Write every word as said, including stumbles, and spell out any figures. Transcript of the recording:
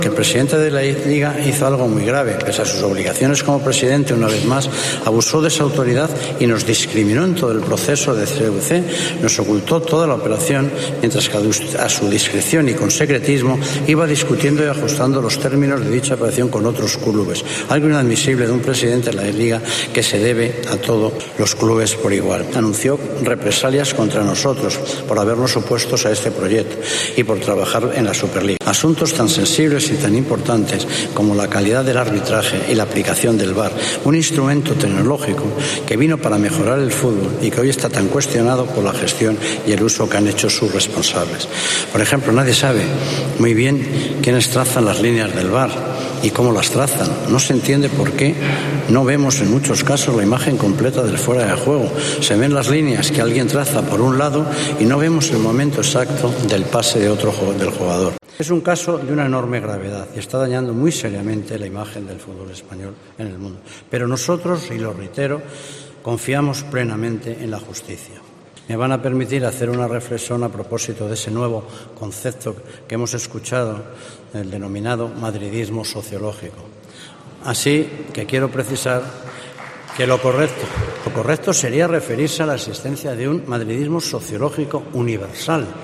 Que el presidente de la Liga hizo algo muy grave. Pese a sus obligaciones como presidente, una vez más, abusó de esa autoridad y nos discriminó en todo el proceso de C V C, nos ocultó toda la operación, mientras que a su discreción y con secretismo iba discutiendo y ajustando los términos de dicha operación con otros clubes. Algo inadmisible de un presidente de la Liga que se debe a todos los clubes por igual. Anunció represalias contra nosotros por habernos opuestos a este proyecto y por trabajar en la Superliga. Asuntos tan sensibles y tan importantes como la calidad del arbitraje y la aplicación del V A R, un instrumento tecnológico que vino para mejorar el fútbol y que hoy está tan cuestionado por la gestión y el uso que han hecho sus responsables. Por ejemplo, nadie sabe muy bien quiénes trazan las líneas del V A R y cómo las trazan. No se entiende por qué no vemos en muchos casos la imagen completa del fuera de juego. Se ven las líneas que alguien traza por un lado y no vemos el momento exacto del pase de otro del jugador. Es un caso de una enorme gravedad y está dañando muy seriamente la imagen del fútbol español en el mundo. Pero nosotros, y lo reitero, confiamos plenamente en la justicia. Me van a permitir hacer una reflexión a propósito de ese nuevo concepto que hemos escuchado, el denominado madridismo sociológico. Así que quiero precisar que lo correcto, lo correcto sería referirse a la existencia de un madridismo sociológico universal,